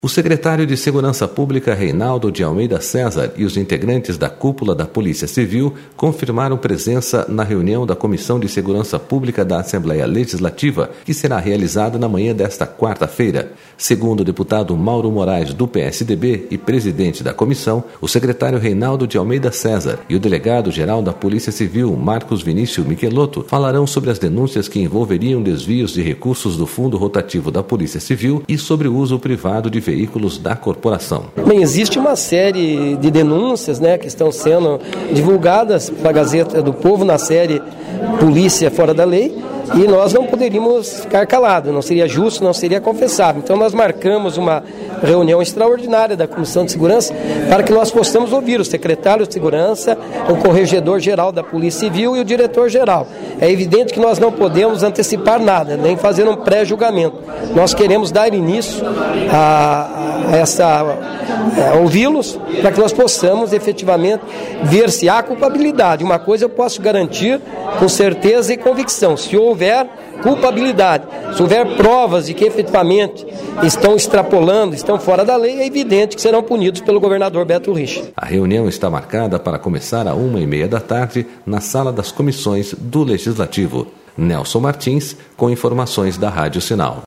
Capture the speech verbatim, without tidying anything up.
O secretário de Segurança Pública, Reinaldo de Almeida César, e os integrantes da cúpula da Polícia Civil confirmaram presença na reunião da Comissão de Segurança Pública da Assembleia Legislativa, que será realizada na manhã desta quarta-feira. Segundo o deputado Mauro Moraes, do P S D B e presidente da comissão, o secretário Reinaldo de Almeida César e o delegado-geral da Polícia Civil, Marcos Vinícius Michelotto, falarão sobre as denúncias que envolveriam desvios de recursos do Fundo Rotativo da Polícia Civil e sobre o uso privado de veículos da corporação. Bem, existe uma série de denúncias, né, que estão sendo divulgadas para a Gazeta do Povo na série Polícia Fora da Lei, e nós não poderíamos ficar calados, não seria justo, não seria confessável. Então nós marcamos uma reunião extraordinária da Comissão de Segurança para que nós possamos ouvir o secretário de Segurança, o corregedor-geral da Polícia Civil e o diretor-geral. É evidente que nós não podemos antecipar nada, nem fazer um pré-julgamento. Nós queremos dar início a, a essa, a ouvi-los para que nós possamos efetivamente ver se há culpabilidade. Uma coisa eu posso garantir com certeza e convicção: se houver culpabilidade, se houver provas de que efetivamente estão extrapolando, estão fora da lei, é evidente que serão punidos pelo governador Beto Richa. A reunião está marcada para começar às uma e meia da tarde na sala das comissões do Legislativo. Nelson Martins, com informações da Rádio Sinal.